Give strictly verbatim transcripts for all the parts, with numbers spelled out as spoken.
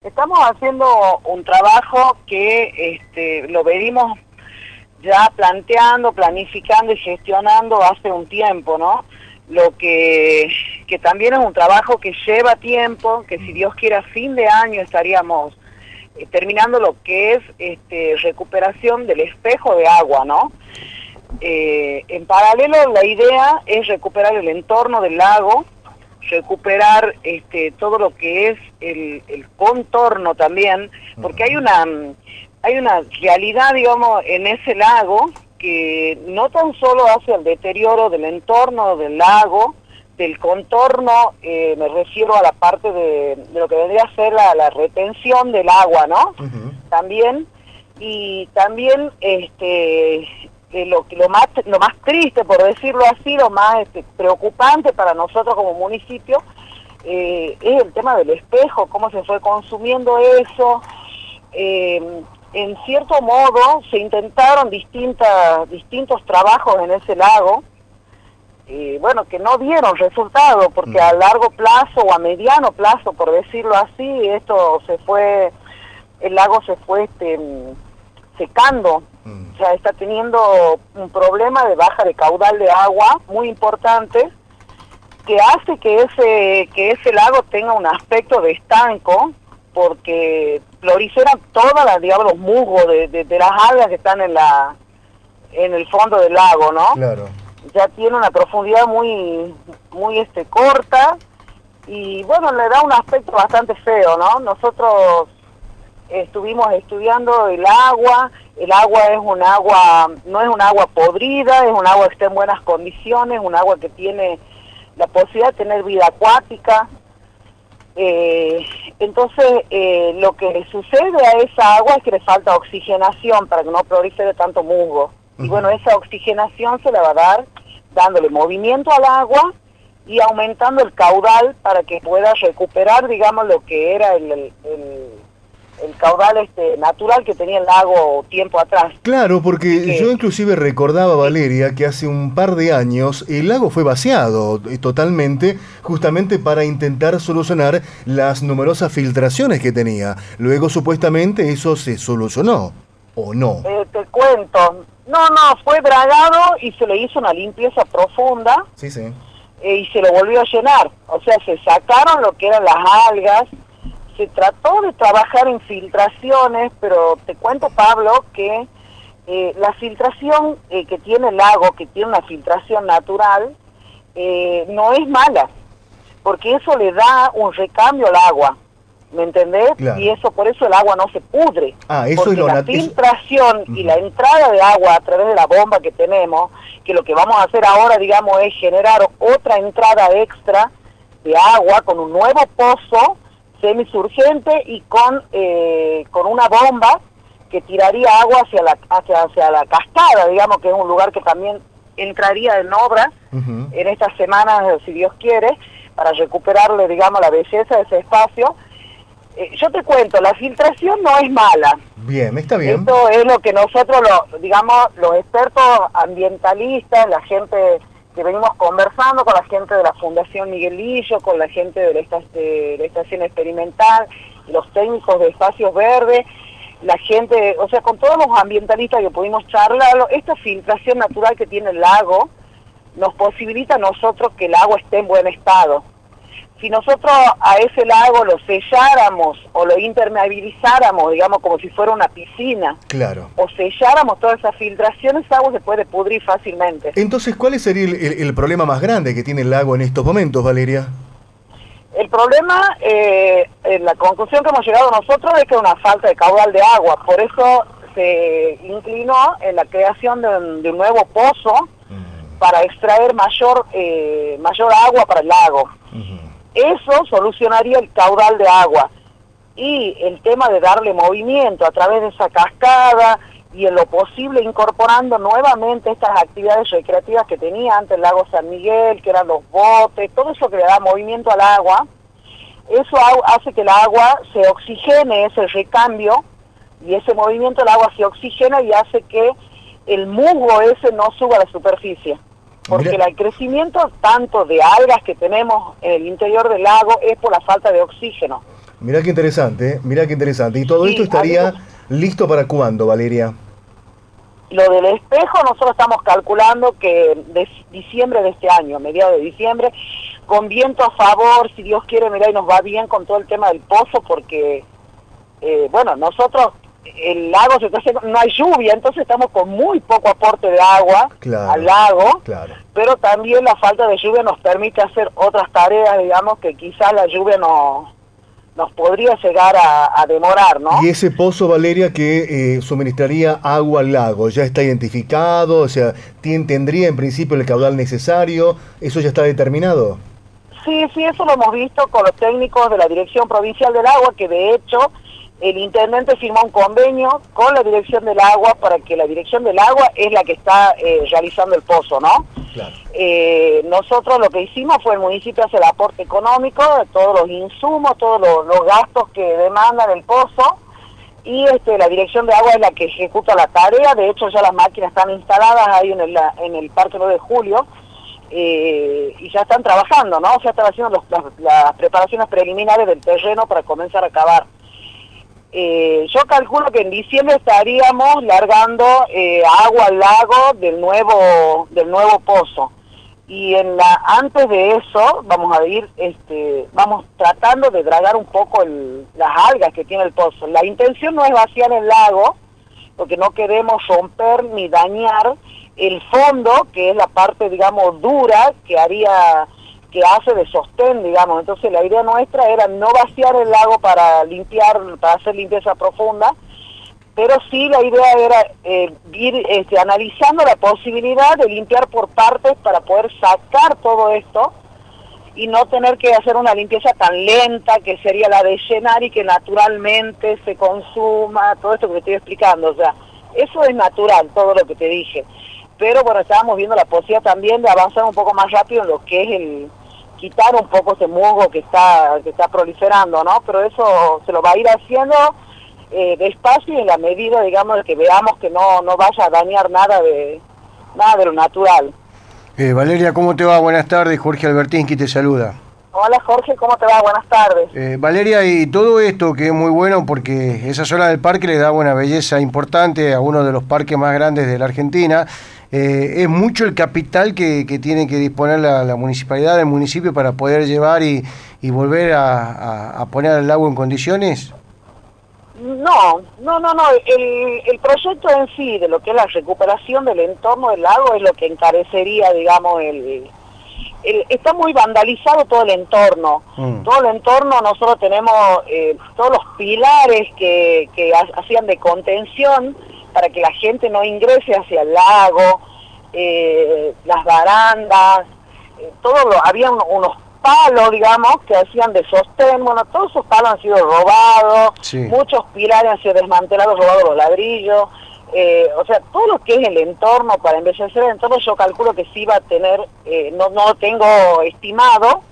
Estamos haciendo un trabajo que este, lo venimos ya planteando, planificando y gestionando hace un tiempo, ¿no? Lo que, que también es un trabajo que lleva tiempo, que si Dios quiere a fin de año estaríamos eh, terminando lo que es este, recuperación del espejo de agua, ¿no? Eh, en paralelo la idea es recuperar el entorno del lago, recuperar este, todo lo que es el, el contorno también, porque hay una, hay una realidad, digamos, en ese lago que no tan solo hace el deterioro del entorno del lago, del contorno, eh, me refiero a la parte de, de lo que vendría a ser la, la retención del agua, ¿no? Uh-huh. También, y también este Eh, lo, lo más lo más triste, por decirlo así, lo más este, preocupante para nosotros como municipio, eh, es el tema del espejo, cómo se fue consumiendo eso. Eh, en cierto modo se intentaron distintas distintos trabajos en ese lago, eh, bueno, que no dieron resultado, porque a largo plazo o a mediano plazo, por decirlo así, esto se fue, el lago se fue este secando. O sea, está teniendo un problema de baja de caudal de agua muy importante, que hace que ese que ese lago tenga un aspecto de estanco, porque proliferan todas las, digamos, los musgos de, de, de las algas que están en la en el fondo del lago, ¿no? Claro. Ya tiene una profundidad muy muy este corta y bueno, le da un aspecto bastante feo, ¿no? Nosotros estuvimos estudiando el agua. El agua es un agua, no es un agua podrida, es un agua que está en buenas condiciones, un agua que tiene la posibilidad de tener vida acuática. Eh, entonces, eh, lo que le sucede a esa agua es que le falta oxigenación para que no prolifere tanto musgo. Uh-huh. Y bueno, esa oxigenación se la va a dar dándole movimiento al agua y aumentando el caudal para que pueda recuperar, digamos, lo que era el... el, el el caudal este natural que tenía el lago tiempo atrás. Claro, porque que, yo inclusive recordaba, Valeria, que hace un par de años el lago fue vaciado totalmente, justamente para intentar solucionar las numerosas filtraciones que tenía. Luego, supuestamente, eso se solucionó, ¿o no? Eh, te cuento, no, no, fue dragado y se le hizo una limpieza profunda. Sí, sí. Eh, y se lo volvió a llenar. O sea, se sacaron lo que eran las algas. Se trató de trabajar en filtraciones, pero te cuento, Pablo, que eh, la filtración eh, que tiene el lago, que tiene una filtración natural, eh, no es mala, porque eso le da un recambio al agua, ¿me entendés? Claro. Y eso, por eso el agua no se pudre, ah, eso porque es lo la filtración eso... y uh-huh. la entrada de agua a través de la bomba que tenemos, que lo que vamos a hacer ahora, digamos, es generar otra entrada extra de agua con un nuevo pozo semisurgente y con eh, con una bomba que tiraría agua hacia la hacia, hacia la cascada, digamos, que es un lugar que también entraría en obra uh-huh. en estas semanas, si Dios quiere, para recuperarle, digamos, la belleza de ese espacio. Eh, yo te cuento, la filtración no es mala. Bien, está bien. Esto es lo que nosotros, lo, digamos, los expertos ambientalistas, la gente que venimos conversando con la gente de la Fundación Miguelillo, con la gente de la, estac- de la Estación Experimental, los técnicos de Espacios Verdes, la gente, o sea, con todos los ambientalistas que pudimos charlar, esta filtración natural que tiene el lago nos posibilita a nosotros que el agua esté en buen estado. Si nosotros a ese lago lo selláramos o lo impermeabilizáramos, digamos, como si fuera una piscina, claro, o selláramos toda esa filtración, esa agua se puede pudrir fácilmente. Entonces, ¿cuál sería el, el, el problema más grande que tiene el lago en estos momentos, Valeria? El problema, eh, en la conclusión que hemos llegado nosotros es que es una falta de caudal de agua, por eso se inclinó en la creación de un, de un nuevo pozo uh-huh. para extraer mayor, eh, mayor agua para el lago. Uh-huh. Eso solucionaría el caudal de agua y el tema de darle movimiento a través de esa cascada y en lo posible incorporando nuevamente estas actividades recreativas que tenía antes el lago San Miguel, que eran los botes, todo eso que le da movimiento al agua, eso hace que el agua se oxigene, ese recambio, y ese movimiento del agua se oxigena y hace que el musgo ese no suba a la superficie. Porque Mira. el crecimiento tanto de algas que tenemos en el interior del lago es por la falta de oxígeno. Mirá qué interesante, ¿eh? Mirá qué interesante. ¿Y todo Sí, esto estaría algo... listo para cuándo, Valeria? Lo del espejo nosotros estamos calculando que de diciembre de este año, mediados de diciembre, con viento a favor, si Dios quiere, mirá, y nos va bien con todo el tema del pozo, porque, eh, bueno, nosotros, el lago se está haciendo, no hay lluvia, entonces estamos con muy poco aporte de agua Claro, al lago, claro. pero también la falta de lluvia nos permite hacer otras tareas, digamos, que quizás la lluvia no... nos podría llegar a, a demorar, ¿no? Y ese pozo, Valeria, que eh, suministraría agua al lago, ¿ya está identificado? O sea, ¿tien, ¿tendría en principio el caudal necesario? ¿Eso ya está determinado? Sí, sí, eso lo hemos visto con los técnicos de la Dirección Provincial del Agua, que de hecho el intendente firmó un convenio con la Dirección del Agua para que la Dirección del Agua es la que está eh, realizando el pozo, ¿no? Claro. Eh, nosotros lo que hicimos fue el municipio hacer el aporte económico de todos los insumos, todos los, los gastos que demandan el pozo, y este, la Dirección de Agua es la que ejecuta la tarea. De hecho ya las máquinas están instaladas ahí en el, en el Parque nueve de Julio, eh, y ya están trabajando, ¿no? Ya están haciendo los, las, las preparaciones preliminares del terreno para comenzar a cavar. Eh, yo calculo que en diciembre estaríamos largando eh, agua al lago del nuevo del nuevo pozo, y en la antes de eso vamos a ir este vamos tratando de dragar un poco el, las algas que tiene el pozo. La intención no es vaciar el lago, porque no queremos romper ni dañar el fondo, que es la parte, digamos, dura que haría que hace de sostén, digamos. Entonces la idea nuestra era no vaciar el lago para limpiar, para hacer limpieza profunda, pero sí la idea era eh, ir este, analizando la posibilidad de limpiar por partes para poder sacar todo esto y no tener que hacer una limpieza tan lenta, que sería la de llenar y que naturalmente se consuma, todo esto que te estoy explicando. O sea, eso es natural, todo lo que te dije. Pero bueno, estábamos viendo la posibilidad también de avanzar un poco más rápido en lo que es el quitar un poco ese musgo que está que está proliferando, ¿no? Pero eso se lo va a ir haciendo eh, despacio y en la medida, digamos, de que veamos que no no vaya a dañar nada de nada de lo natural. Eh, Valeria, ¿cómo te va? Buenas tardes, Jorge Albertinski te saluda. Hola Jorge, ¿cómo te va? Buenas tardes. Eh, Valeria, y todo esto que es muy bueno porque esa zona del parque le da una belleza importante a uno de los parques más grandes de la Argentina. Eh, ¿Es mucho el capital que, que tiene que disponer la, la municipalidad, el municipio, para poder llevar y, y volver a, a, a poner el lago en condiciones? No, no, no, no. El, el proyecto en sí, de lo que es la recuperación del entorno del lago, es lo que encarecería, digamos, el... el está muy vandalizado todo el entorno. Mm. Todo el entorno, nosotros tenemos eh, todos los pilares que, que hacían de contención para que la gente no ingrese hacia el lago, eh, las barandas, eh, todo lo, había un, unos palos, digamos, que hacían de sostén. Bueno, todos esos palos han sido robados, sí. Muchos pilares han sido desmantelados, robados los ladrillos, eh, o sea, todo lo que es el entorno, para embellecer el entorno, yo calculo que sí va a tener, eh, no, no lo tengo estimado,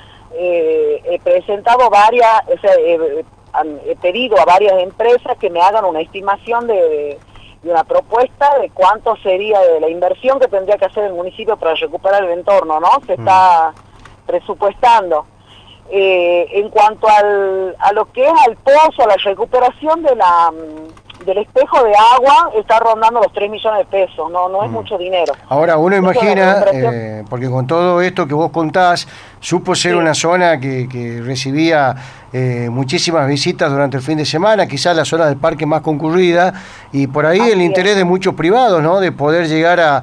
eh, he presentado varias, o sea, eh, he pedido a varias empresas que me hagan una estimación de, de, de una propuesta de cuánto sería de la inversión que tendría que hacer el municipio para recuperar el entorno, ¿no? Se está mm. presupuestando. Eh, en cuanto al, a lo que es al pozo, a la recuperación de la del espejo de agua, está rondando los tres millones de pesos, no no es mm. mucho dinero. Ahora, uno Eso imagina, eh, porque con todo esto que vos contás, supo ser sí. una zona que, que recibía eh, muchísimas visitas durante el fin de semana, quizás la zona del parque más concurrida, y por ahí Así el interés es. de muchos privados, ¿no? De poder llegar a,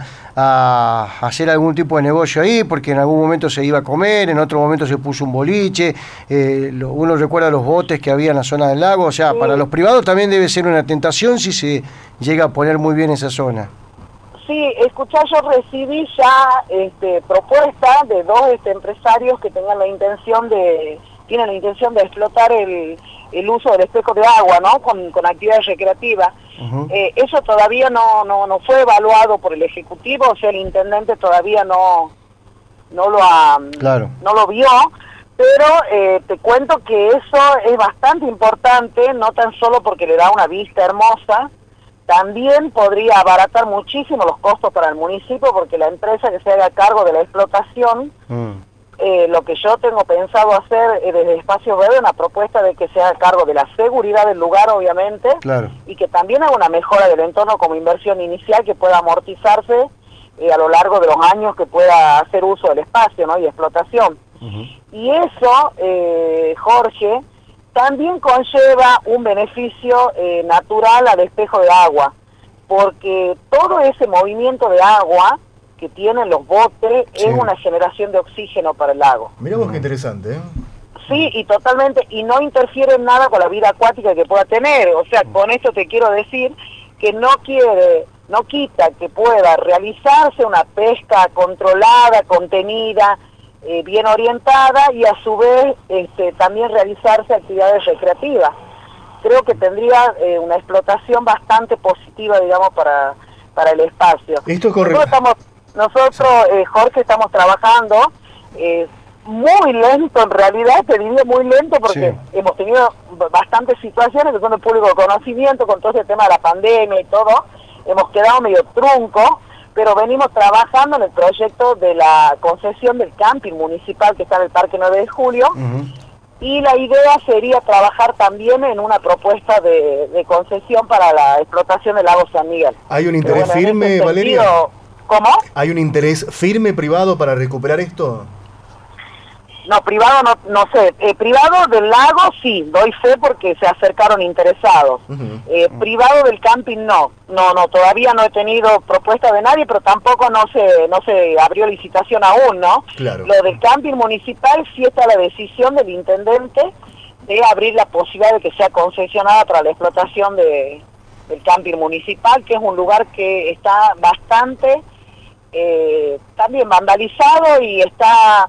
a hacer algún tipo de negocio ahí, porque en algún momento se iba a comer, en otro momento se puso un boliche, eh, lo, uno recuerda los botes que había en la zona del lago, o sea, sí. para los privados también debe ser una tentación si se llega a poner muy bien esa zona. Sí, escuchá, yo recibí ya este, propuestas de dos este, empresarios que tengan la intención de, tienen la intención de explotar el, el uso del espejo de agua, ¿no? Con, con actividades recreativas. Uh-huh. eh, eso todavía no, no, no fue evaluado por el Ejecutivo, o sea, el intendente todavía no, no lo ha, claro. no lo vio, pero eh, te cuento que eso es bastante importante, no tan solo porque le da una vista hermosa, también podría abaratar muchísimo los costos para el municipio, porque la empresa que se haga cargo de la explotación mm. eh, lo que yo tengo pensado hacer eh, desde Espacio Verde, una propuesta de que sea a cargo de la seguridad del lugar, obviamente, claro. y que también haga una mejora del entorno como inversión inicial que pueda amortizarse eh, a lo largo de los años que pueda hacer uso del espacio, ¿no? Y explotación. Uh-huh. Y eso, eh, Jorge, también conlleva un beneficio eh, natural al espejo de agua, porque todo ese movimiento de agua que tienen los botes sí. es una generación de oxígeno para el lago. Mirá vos qué interesante, ¿eh? Sí, y totalmente, y no interfiere en nada con la vida acuática que pueda tener. O sea, con esto te quiero decir que no quiere, no quita que pueda realizarse una pesca controlada, contenida, eh, bien orientada, y a su vez este, también realizarse actividades recreativas. Creo que tendría eh, una explotación bastante positiva, digamos, para, para el espacio. Esto es correcto. Nosotros, estamos, nosotros eh, Jorge, estamos trabajando eh, muy lento, en realidad, te diría muy lento, porque sí. hemos tenido bastantes situaciones que son de público conocimiento, con todo ese tema de la pandemia y todo, hemos quedado medio trunco, pero venimos trabajando en el proyecto de la concesión del camping municipal que está en el Parque nueve de julio, uh-huh. y la idea sería trabajar también en una propuesta de, de concesión para la explotación del lago San Miguel. ¿Hay un interés bueno, firme, sentido, Valeria? ¿Cómo? ¿Hay un interés firme privado para recuperar esto? No, privado no, no sé. Eh, privado del lago sí, doy fe porque se acercaron interesados. Uh-huh. eh, privado del camping no. No, no, todavía no he tenido propuesta de nadie, pero tampoco no se, no se abrió licitación aún, ¿no? Claro. Lo del camping municipal sí está la decisión del intendente de abrir la posibilidad de que sea concesionada para la explotación de, del camping municipal, que es un lugar que está bastante eh, también vandalizado y está...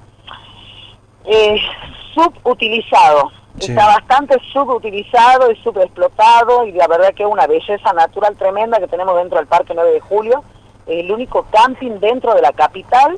Eh, subutilizado, sí. está bastante subutilizado y subexplotado, y la verdad que es una belleza natural tremenda que tenemos dentro del Parque nueve de julio, es el único camping dentro de la capital.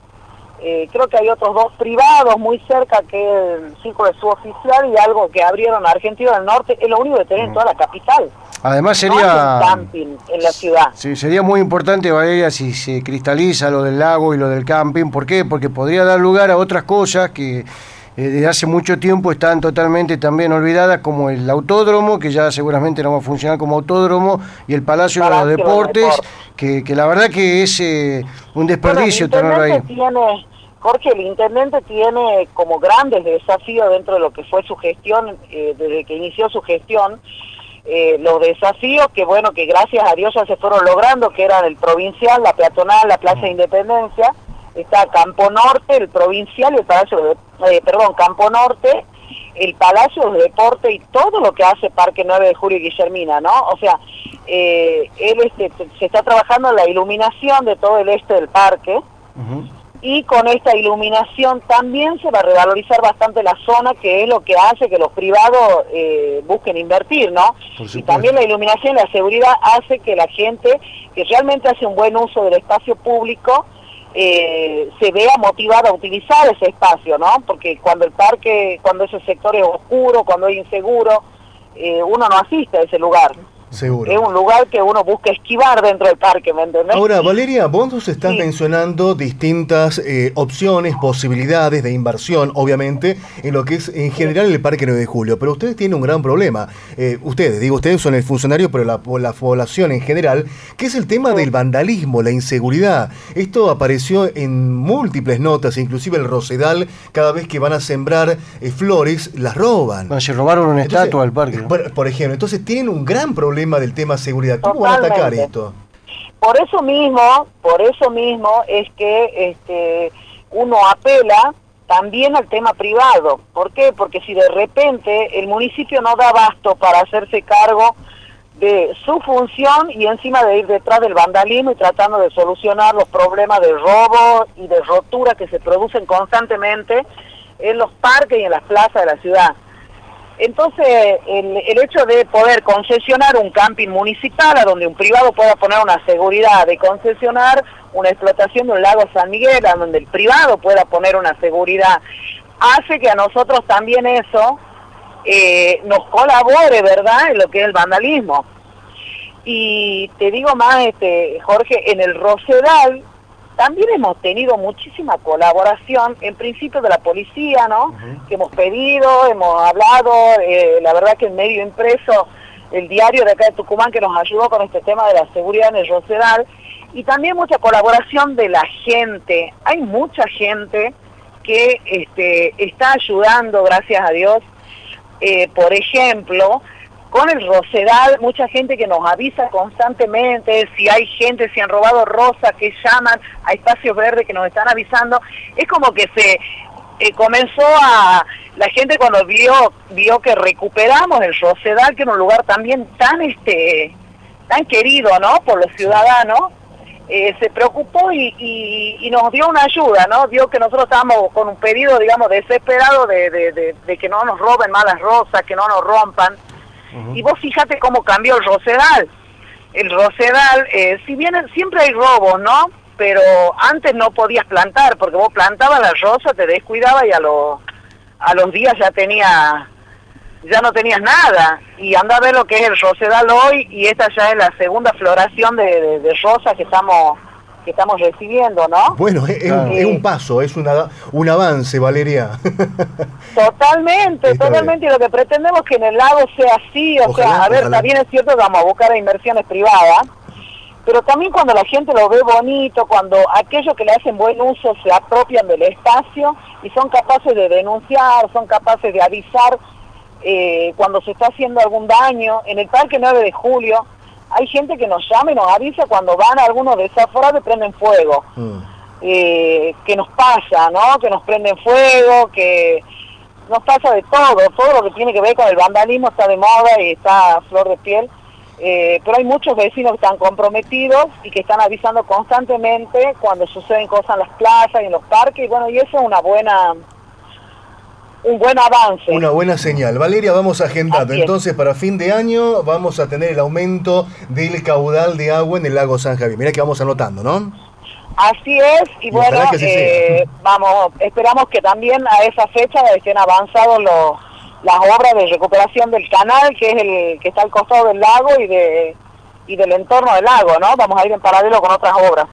Eh, creo que hay otros dos privados muy cerca, que es el Círculo Suboficial y algo que abrieron a Argentina del Norte, es lo único que tenés en toda la capital. Además sería... No hay un camping en la ciudad. Sí, sería muy importante, Valeria, si se cristaliza lo del lago y lo del camping. ¿Por qué? Porque podría dar lugar a otras cosas que eh, desde hace mucho tiempo están totalmente también olvidadas, como el autódromo, que ya seguramente no va a funcionar como autódromo, y el Palacio, Palacio de los Deportes, de Deportes. Que, que la verdad que es eh, un desperdicio bueno, tenerlo ahí. Tiene... Jorge, el intendente tiene como grandes desafíos dentro de lo que fue su gestión, eh, desde que inició su gestión, eh, los desafíos que, bueno, que gracias a Dios ya se fueron logrando, que eran el provincial, la peatonal, la Plaza de Independencia, está Campo Norte, el provincial y el Palacio de, eh, perdón, Campo Norte, el Palacio de Deporte y todo lo que hace Parque nueve de julio y Guillermina, ¿no? O sea, eh, él este, se está trabajando en la iluminación de todo el este del parque, uh-huh. y con esta iluminación también se va a revalorizar bastante la zona, que es lo que hace que los privados eh, busquen invertir, ¿no? Y también la iluminación y la seguridad hace que la gente que realmente hace un buen uso del espacio público eh, se vea motivada a utilizar ese espacio, ¿no? Porque cuando el parque, cuando ese sector es oscuro, cuando es inseguro, eh, uno no asiste a ese lugar. Seguro. Es un lugar que uno busca esquivar dentro del parque, ¿me entendés? Ahora, Valeria, vos nos estás sí. mencionando distintas eh, opciones, posibilidades de inversión, obviamente, en lo que es en general el Parque nueve de julio, pero ustedes tienen un gran problema. Eh, ustedes, digo, ustedes son el funcionario, pero la, la población en general, que es el tema sí. del vandalismo, la inseguridad. Esto apareció en múltiples notas, inclusive el Rosedal, cada vez que van a sembrar eh, flores, las roban. Bueno, se robaron una entonces, estatua al parque, ¿no? Por, por ejemplo, entonces tienen un gran problema del tema seguridad. ¿Cómo Totalmente. van a atacar esto? Por eso mismo, por eso mismo es que este, uno apela también al tema privado. ¿Por qué? Porque si de repente el municipio no da abasto para hacerse cargo de su función y encima de ir detrás del vandalismo y tratando de solucionar los problemas de robo y de rotura que se producen constantemente en los parques y en las plazas de la ciudad. Entonces, el, el hecho de poder concesionar un camping municipal a donde un privado pueda poner una seguridad, de concesionar una explotación de un lago San Miguel a donde el privado pueda poner una seguridad, hace que a nosotros también eso eh, nos colabore, ¿verdad?, en lo que es el vandalismo. Y te digo más, este Jorge, en el Rosedal También hemos tenido muchísima colaboración, en principio de la policía, ¿no? Uh-huh. Que hemos pedido, hemos hablado, eh, la verdad que el medio impreso, el diario de acá de Tucumán, que nos ayudó con este tema de la seguridad en el Rosedal, y también mucha colaboración de la gente. Hay mucha gente que este, está ayudando, gracias a Dios. Eh, por ejemplo, con el Rosedal, mucha gente que nos avisa constantemente si hay gente, si han robado rosas, que llaman a Espacios Verdes, que nos están avisando. Es como que se eh, comenzó a... La gente cuando vio vio que recuperamos el Rosedal, que era un lugar también tan este tan querido, ¿no?, por los ciudadanos, eh, se preocupó y, y, y nos dio una ayuda, ¿no? Vio que nosotros estábamos con un pedido, digamos, desesperado de, de, de, de que no nos roben más las rosas, que no nos rompan. Uh-huh. Y vos fíjate cómo cambió el Rosedal. El Rosedal, eh, si bien siempre hay robos, ¿no?, pero antes no podías plantar, porque vos plantabas la rosa, te descuidabas y a los a los días ya tenía ya no tenías nada. Y anda a ver lo que es el Rosedal hoy, y esta ya es la segunda floración de, de, de rosas que estamos que estamos recibiendo, ¿no? Bueno, es, claro. es un paso, es una, un avance, Valeria. Totalmente, Está totalmente, bien. Y lo que pretendemos es que en el lago sea así, o ojalá, sea, a ver, ojalá. También es cierto que vamos a buscar a inversiones privadas, pero también cuando la gente lo ve bonito, cuando aquellos que le hacen buen uso se apropian del espacio y son capaces de denunciar, son capaces de avisar eh, cuando se está haciendo algún daño. En el Parque nueve de Julio hay gente que nos llama y nos avisa cuando van a algunos desaforados y prenden fuego. Mm. Eh, que nos pasa, ¿no? Que nos prenden fuego, que nos pasa de todo, todo lo que tiene que ver con el vandalismo está de moda y está a flor de piel. Eh, pero hay muchos vecinos que están comprometidos y que están avisando constantemente cuando suceden cosas en las plazas y en los parques, y bueno, y eso es una buena un buen avance. Una buena señal. Valeria, vamos agendando. Entonces, para fin de año vamos a tener el aumento del caudal de agua en el lago San Javier. Mira que vamos anotando, ¿no? Así es, y, y bueno, eh, vamos, esperamos que también a esa fecha estén avanzados los las obras de recuperación del canal, que es el que está al costado del lago y de y del entorno del lago, ¿no? Vamos a ir en paralelo con otras obras.